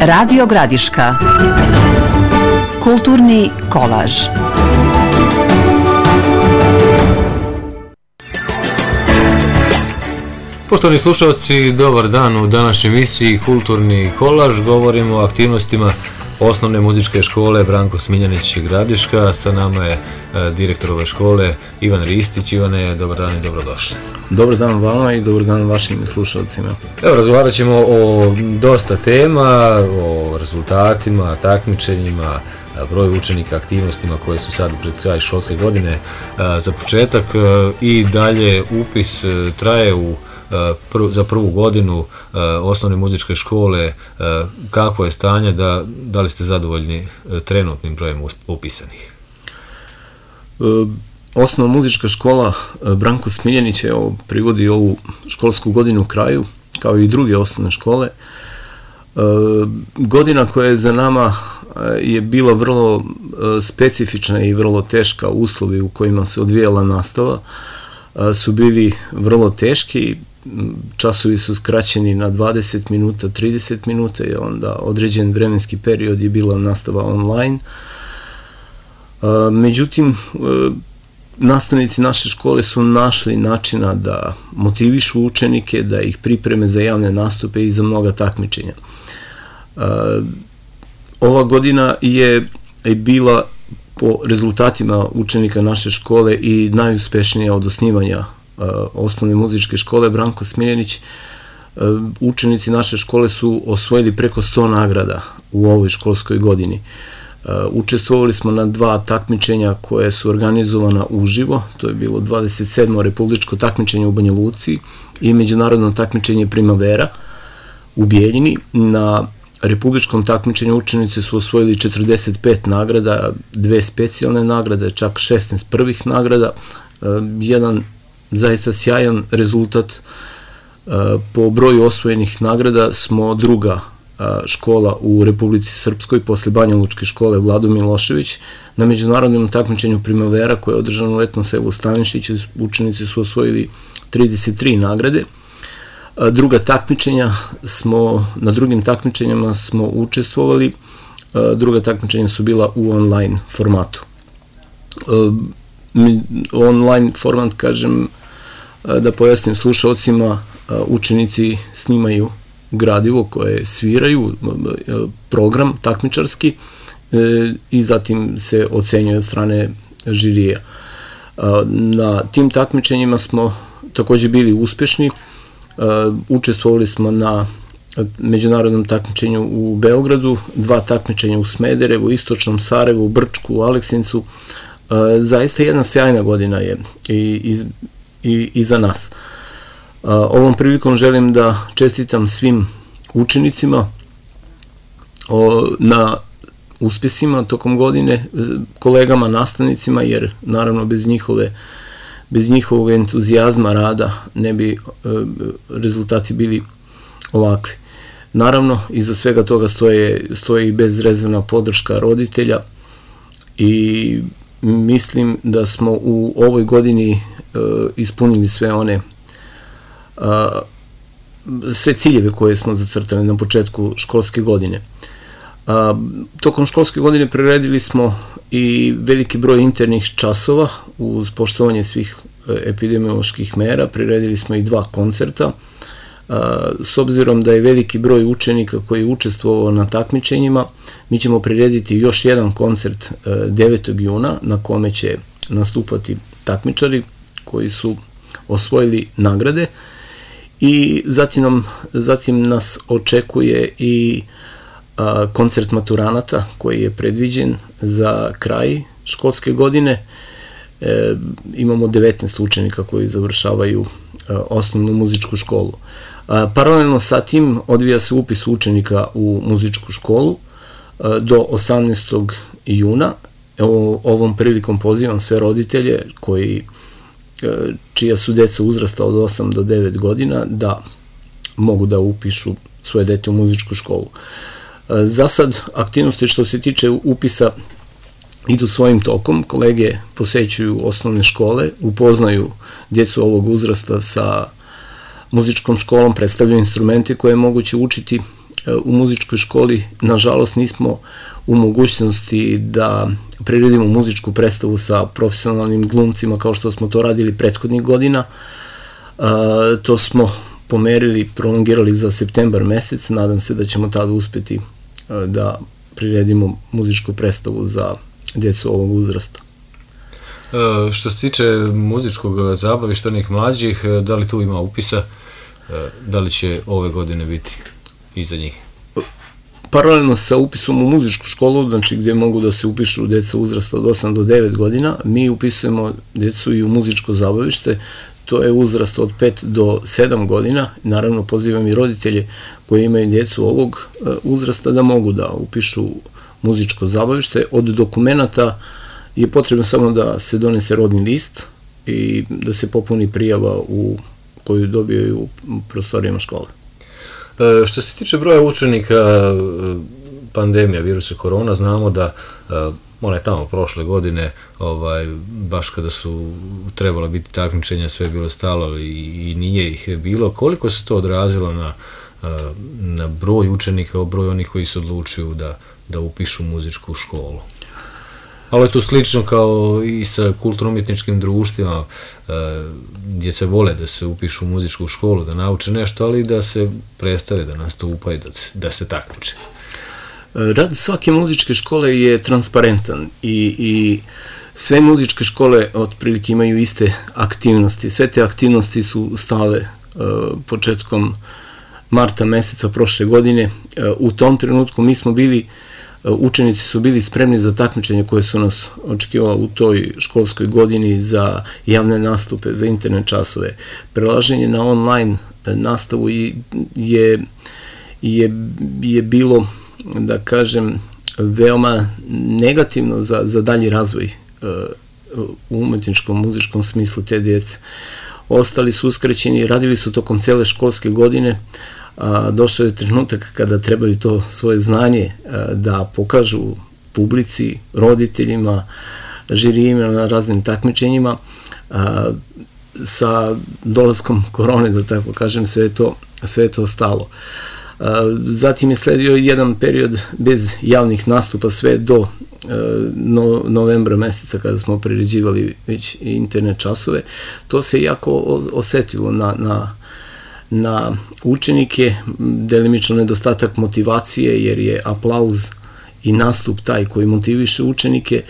Radio Gradiška. Kulturni kolaž. Poštovani slušalci, dobar dan. U današnjoj emisiji Kulturni kolaž govorimo o aktivnostima Osnovne muzičke škole Branko Smiljanić Gradiška. Sa nama je direktor ove škole Ivan Ristić. Ivane, dobar dan i dobrodošli. Dobar dan vama i dobar dan vašim slušalcima. Evo, razgovarat ćemo o dosta tema, o rezultatima, takmičenjima, broju učenika, aktivnostima koje su sad pred kraj školske godine. Za početak i dalje upis traje za prvu godinu osnovne muzičke škole. Kako je stanje, da li ste zadovoljni trenutnim brojem upisanih? Osnovna muzička škola Branko Smiljanić privodi ovu školsku godinu kraju, kao i druge osnovne škole. Godina koja je za nama je bila vrlo specifična i vrlo teška. Uslovi u kojima se odvijala nastava su bili vrlo teški. Časovi su skraćeni na 20 minuta, 30 minuta i onda određen vremenski period je bila nastava online. Međutim, nastavnici naše škole su našli načina da motivišu učenike, da ih pripreme za javne nastupe i za mnoga takmičenja. Ova godina je bila po rezultatima učenika naše škole i najuspešnija od osnivanja Osnovne muzičke škole Branko Smiljanić. Učenici naše škole su osvojili preko 100 nagrada u ovoj školskoj godini. Učestvovali smo na 2 takmičenja koje su organizovana uživo, to je bilo 27. republičko takmičenje u Banja Luci i međunarodno takmičenje Primavera u Bijeljini. Na republičkom takmičenju učenici su osvojili 45 nagrada, 2 specijalne nagrade, čak 16 prvih nagrada, jedan zaista sjajan rezultat. Po broju osvojenih nagrada smo druga škola u Republici Srpskoj posle Banja Lučke škole Vlado Milošević. Na međunarodnom takmičenju Primavera koje je održano u letnom selu Stavinšić učenici su osvojili 33 nagrade. Na drugim takmičenjama smo učestvovali. Druga takmičenja su bila u online formatu. Online format, kažem, da pojasnim slušalcima, učenici snimaju gradivo koje sviraju, program takmičarski, i zatim se ocenjuje od strane žirija. Na tim takmičenjima smo takođe bili uspešni. Učestvovali smo na međunarodnom takmičenju u Beogradu, 2 takmičenja u Smederevu, Istočnom Sarajevu, Brčku, Aleksincu. Zaista jedna sjajna godina je i za nas. Ovom prilikom želim da čestitam svim učenicima na uspesima tokom godine, kolegama, nastavnicima, jer naravno bez njihovog entuzijazma rada ne bi rezultati bili ovakvi. Naravno, iza svega toga stoji bezrezervna podrška roditelja i mislim da smo u ovoj godini ispunili sve ciljeve koje smo zacrtali na početku školske godine. Tokom školske godine priredili smo i veliki broj internih časova uz poštovanje svih epidemioloških mera. Priredili smo i 2 koncerta. S obzirom da je veliki broj učenika koji je učestvovao na takmičenjima, mi ćemo prirediti još jedan koncert 9. juna na kome će nastupati takmičari koji su osvojili nagrade, i zatim nas očekuje i koncert maturanata koji je predviđen za kraj školske godine. Imamo 19 učenika koji završavaju osnovnu muzičku školu. Paralelno sa tim odvija se upis učenika u muzičku školu do 18. juna. Ovom prilikom pozivam sve roditelje čija su deca uzrasta od 8 do 9 godina da mogu da upišu svoje dete u muzičku školu. Za sad aktivnosti što se tiče upisa idu svojim tokom. Kolege posećuju osnovne škole, upoznaju djecu ovog uzrasta sa muzičkom školom, predstavljaju instrumente koje je moguće učiti. u muzičkoj školi, nažalost, nismo u mogućnosti da priredimo muzičku predstavu sa profesionalnim glumcima kao što smo to radili prethodnih godina. To smo pomerili, prolongirali za septembar mesec. Nadam se da ćemo tada uspeti da priredimo muzičku predstavu za djecu ovog uzrasta. Što se tiče muzičkog zabavišta onih mlađih, da li tu ima upisa? Da li će ove godine biti iza njih? Paralelno sa upisom u muzičku školu, znači gdje mogu da se upišu djeca uzrasta od 8 do 9 godina, mi upisujemo djecu i u muzičko zabavište. To je uzrast od 5 do 7 godina. Naravno, pozivam i roditelje koji imaju djecu ovog uzrasta da mogu da upišu muzičko zabavište. Od dokumenta je potrebno samo da se donese rodni list i da se popuni prijava koju dobijaju u prostorijama škole. Što se tiče broja učenika, pandemija virusa korona, znamo da ona je tamo prošle godine, baš kada su trebala biti takmičenja, sve je bilo stalo i nije ih bilo. Koliko se to odrazilo na broj učenika, broj onih koji se odlučuju da upišu muzičku školu? Ali je to slično kao i sa kulturno-umjetničkim društvima, djeca vole da se upišu u muzičku školu, da nauče nešto, ali da se predstave, da nastupaju, da se takmiče. Rad svake muzičke škole je transparentan i sve muzičke škole otprilike imaju iste aktivnosti. Sve te aktivnosti su stale početkom marta meseca prošle godine. U tom trenutku mi smo bili, učenici su bili spremni za takmičenje koje su nas očekivala u toj školskoj godini, za javne nastupe, za internet časove. Prelaženje na online nastavu je bilo, da kažem, veoma negativno za dalji razvoj u umetničkom, muzičkom smislu te djece. Ostali su uskraćeni, radili su tokom cele školske godine, a došao je trenutak kada trebaju to svoje znanje da pokažu publici, roditeljima, žirijima na raznim takmičenjima. Sa dolaskom korone, da tako kažem, sve je to stalo. Zatim je sledio jedan period bez javnih nastupa sve do novembra meseca kada smo priređivali već internet časove. To se jako osetilo na učenike, delimično nedostatak motivacije, jer je aplauz i nastup taj koji motiviše učenike.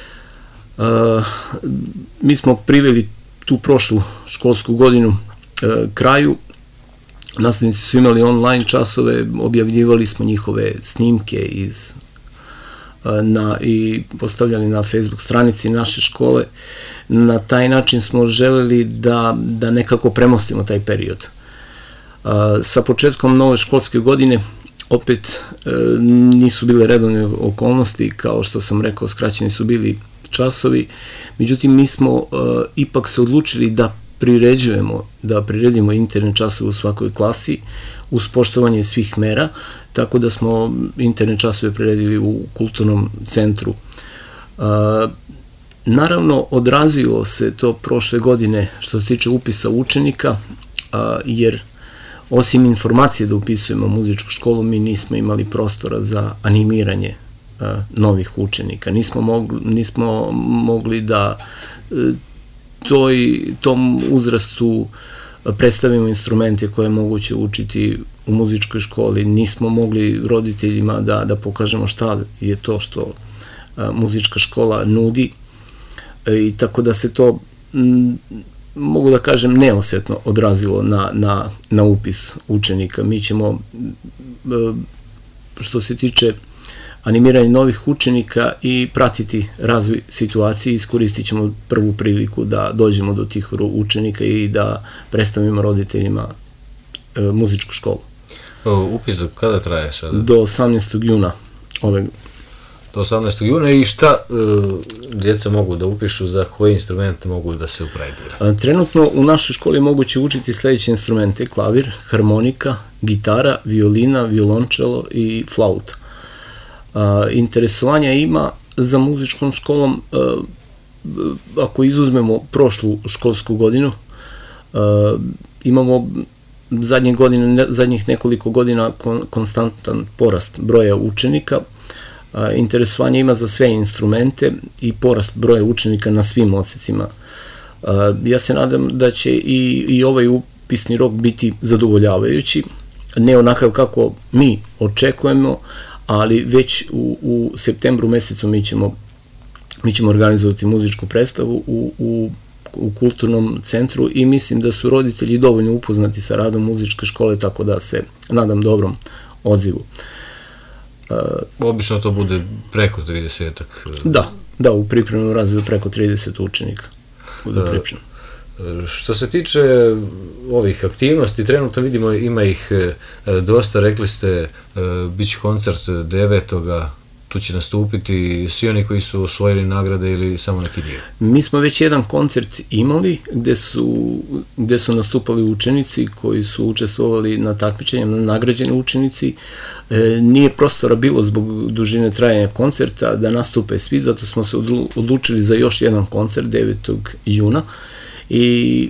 Mi smo priveli tu prošlu školsku godinu kraju. Nastavnici su imali online časove, objavljivali smo njihove snimke i postavljali na Facebook stranici naše škole. Na taj način smo želeli da nekako premostimo taj period. Sa početkom nove školske godine opet nisu bile redovne okolnosti, kao što sam rekao, skraćeni su bili časovi, međutim mi smo ipak se odlučili da priredimo internet časove u svakoj klasi uz poštovanje svih mera, tako da smo internet časove priredili u kulturnom centru. Naravno, odrazilo se to prošle godine što se tiče upisa učenika, jer osim informacije da upisujemo muzičku školu, mi nismo imali prostora za animiranje novih učenika. Nismo mogli da tom uzrastu predstavimo instrumente koje je moguće učiti u muzičkoj školi. Nismo mogli roditeljima da pokažemo šta je to što muzička škola nudi, i tako da se to, mogu da kažem, neosetno odrazilo na upis učenika. Mi ćemo, što se tiče animiranja novih učenika, i pratiti razvoj situacije, iskoristit ćemo prvu priliku da dođemo do tih učenika i da predstavimo roditeljima muzičku školu. Upis do kada traje sada? Do 18. juna ove. Do 18. juna, i šta djeca mogu da upišu, za koje instrumente mogu da se upregiraju? Trenutno u našoj školi je moguće učiti sledeće instrumente: klavir, harmonika, gitara, violina, violončelo i flauta. Interesovanja ima za muzičkom školom, ako izuzmemo prošlu školsku godinu, imamo zadnjih nekoliko godina konstantan porast broja učenika, interesovanje ima za sve instrumente i porast broja učenika na svim odsecima. Ja se nadam da će i ovaj upisni rok biti zadovoljavajući, ne onakav kako mi očekujemo, ali već u septembru mesecu mi ćemo organizovati muzičku predstavu u kulturnom centru i mislim da su roditelji dovoljno upoznati sa radom muzičke škole, tako da se nadam dobrom odzivu. Obično to bude preko 30-ak. Da, u pripremnom razredu preko 30 učenika bude pripremno. Što se tiče ovih aktivnosti, trenutno vidimo ima ih dosta, rekli ste, bit će koncert 9. Tu će nastupiti svi oni koji su osvojili nagrade ili samo neki dio? Mi smo već jedan koncert imali gde su nastupali učenici koji su učestvovali na takmičenjima, nagrađeni učenici. Nije prostora bilo zbog dužine trajanja koncerta da nastupe svi, zato smo se odlučili za još jedan koncert 9. juna i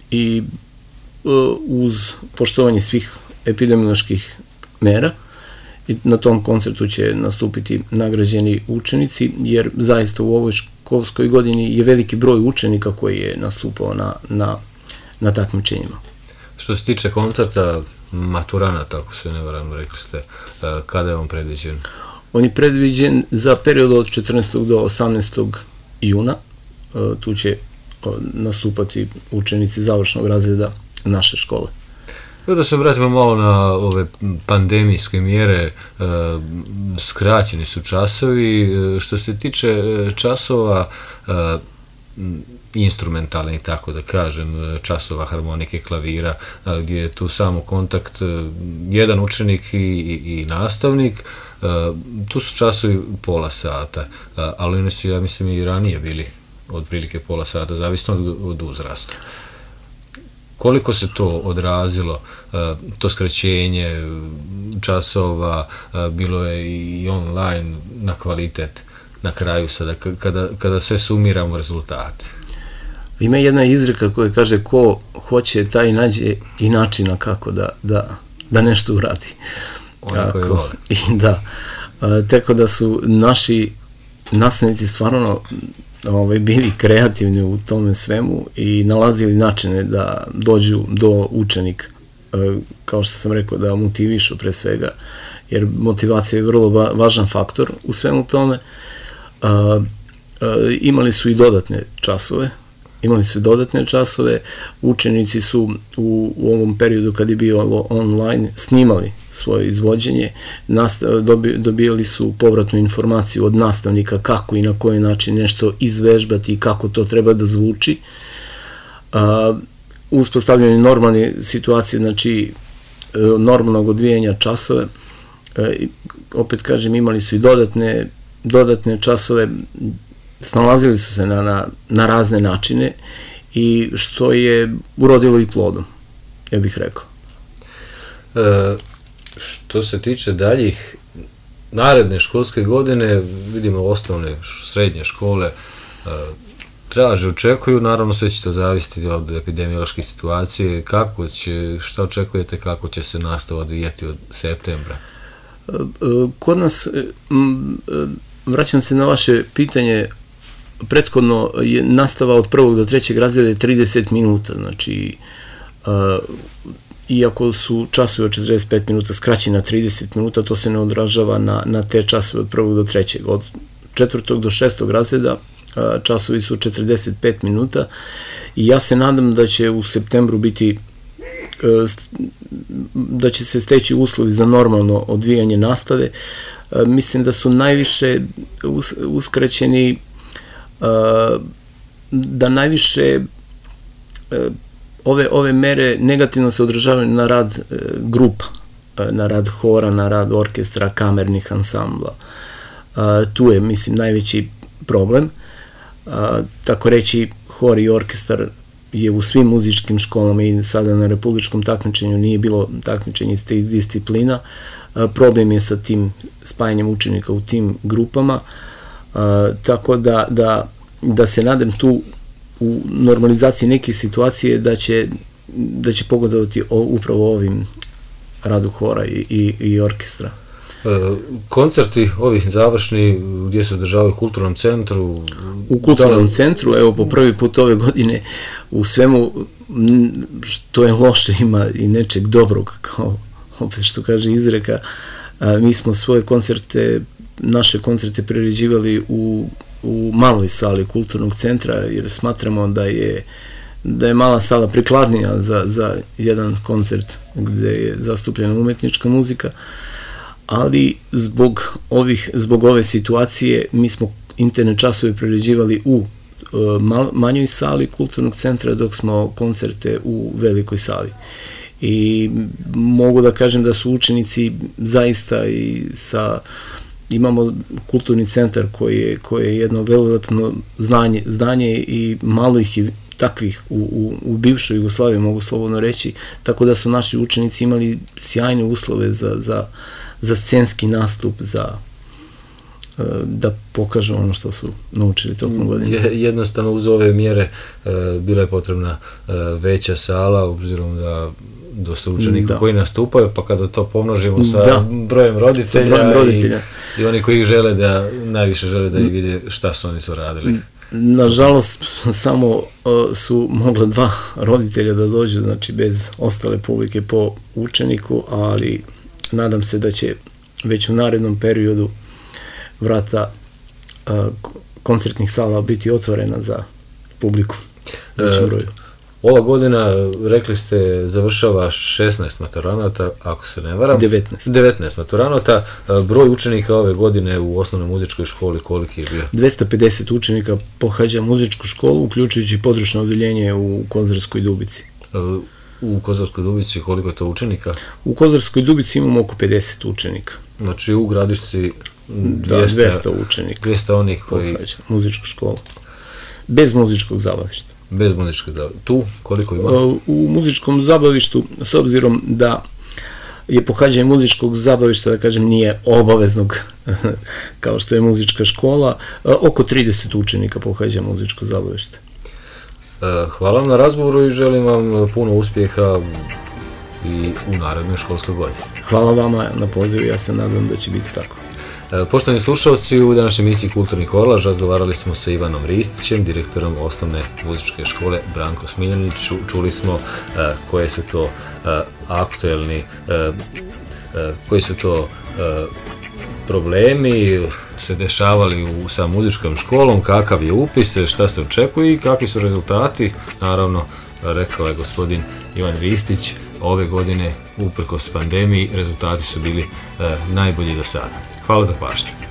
uz poštovanje svih epidemioloških mera. I na tom koncertu će nastupiti nagrađeni učenici, jer zaista u ovoj školskoj godini je veliki broj učenika koji je nastupao na takmičenjima. Što se tiče koncerta maturanata, ako se ne varam, rekli ste, kada je on predviđen? On je predviđen za period od 14. do 18. juna. Tu će nastupati učenici završnog razreda naše škole. Da se vratimo malo na ove pandemijske mjere, skraćeni su časovi. Što se tiče časova instrumentalnih, tako da kažem, časova harmonike, klavira, gdje je tu samo kontakt jedan učenik i nastavnik, tu su časovi pola sata, ali oni su, ja mislim, i ranije bili otprilike pola sata, zavisno od uzrasta. Koliko se to odrazilo, to skraćenje časova, bilo je i online na kvalitet na kraju sada, kada sve sumiramo rezultate? Ima jedna izreka koja kaže ko hoće taj nađe i načina kako da nešto uradi. Oni koji vole. Da, tako da su naši nastavnici stvarno bili kreativni u tome svemu i nalazili načine da dođu do učenika, kao što sam rekao, da motivišu pre svega, jer motivacija je vrlo važan faktor u svemu tome. Imali su i dodatne časove, učenici su u ovom periodu kad je bio online snimali svoje izvođenje, dobijali su povratnu informaciju od nastavnika kako i na koji način nešto izvežbati i kako to treba da zvuči. Uspostavljanje normalne situacije, znači normalnog odvijanja časove, opet kažem, imali su i dodatne časove, snalazili su se na razne načine i što je urodilo i plodom, ja bih rekao. Što se tiče daljih naredne školske godine, vidimo osnovne, srednje škole traže, očekuju, naravno sve će to zavisiti od epidemiološke situacije. Šta očekujete, kako će se nastava odvijati od septembra? Kod nas, vraćam se na vaše pitanje, prethodno je nastava od 1. do 3. razreda 30 minuta, znači iako su časovi od 45 minuta skraćeni na 30 minuta, to se ne odražava na te časove od 1. do 3. Od 4. do 6. razreda časovi su 45 minuta i ja se nadam da će u septembru biti, da će se steći uslovi za normalno odvijanje nastave. Mislim da su najviše uskraćeni, da najviše ove mere negativno se odražavaju na rad grupa, na rad hora, na rad orkestra, kamernih ansambla. Tu je, mislim, najveći problem. Tako reći, hor i orkestar je u svim muzičkim školama i sada na republičkom takmičenju nije bilo takmičenje iz tih disciplina. Problem je sa tim spajanjem učenika u tim grupama, tako da se nadam tu u normalizaciji neke situacije da će pogodovati upravo ovim radu hora i orkestra. Koncerti ovih završni gdje se održavaju u kulturnom centru? U kulturnom centru, evo po prvi put ove godine u svemu što je loše ima i nečeg dobrog, kao opet što kaže izreka, mi smo svoje koncerte, naše koncerte priređivali u maloj sali kulturnog centra, jer smatramo da je mala sala prikladnija za jedan koncert gdje je zastupljena umetnička muzika, ali zbog ove situacije mi smo interne časove priređivali u manjoj sali kulturnog centra, dok smo koncerte u velikoj sali. I mogu da kažem da su učenici zaista imamo kulturni centar koji je jedno velilepno zdanje i malo ih je takvih u bivšoj Jugoslaviji, mogu slobodno reći, tako da su naši učenici imali sjajne uslove za scenski nastup, da pokažu ono što su naučili tokom godine. Jednostavno uz ove mjere bila je potrebna veća sala, obzirom da dosta učenika koji nastupaju, pa kada to pomnožimo sa brojem roditelja i oni koji najviše žele da i vide šta su oni radili. Nažalost, samo su mogla 2 roditelja da dođu, znači bez ostale publike po učeniku, ali nadam se da će već u narednom periodu vrata koncertnih sala biti otvorena za publiku. Ova godina, rekli ste, završava 16 maturanata, ako se ne varam. 19 maturanata. Broj učenika ove godine u osnovnoj muzičkoj školi koliki je bio? 250 učenika pohađa muzičku školu, uključujući područno odeljenje u Kozarskoj Dubici. U Kozarskoj Dubici koliko je to učenika? U Kozarskoj Dubici imamo oko 50 učenika. Znači u Gradišci 200 učenika. 200 onih koji pohađa muzičku školu. Bez muzičkog zabavišta. Bez muzičkog zabavišta. Tu koliko ima? U muzičkom zabavištu, s obzirom da je pohađanje muzičkog zabavišta, da kažem, nije obaveznog kao što je muzička škola, oko 30 učenika pohađa muzičko zabavište. Hvala vam na razgovoru i želim vam puno uspjeha i u narednoj školskoj godini. Hvala vama na pozivu, ja se nadam da će biti tako. Poštovani slušalci, u današnjoj emisiji Kulturni kolaž razgovarali smo sa Ivanom Ristićem, direktorom osnovne muzičke škole Branko Smiljanić. Čuli smo koje su to aktuelni, koji su to problemi se dešavali sa muzičkom školom, kakav je upis, šta se očekuje i kakvi su rezultati. Naravno, rekao je gospodin Ivan Ristić, ove godine, uprkos pandemiji, rezultati su bili najbolji do sada. Hvala za pažnju.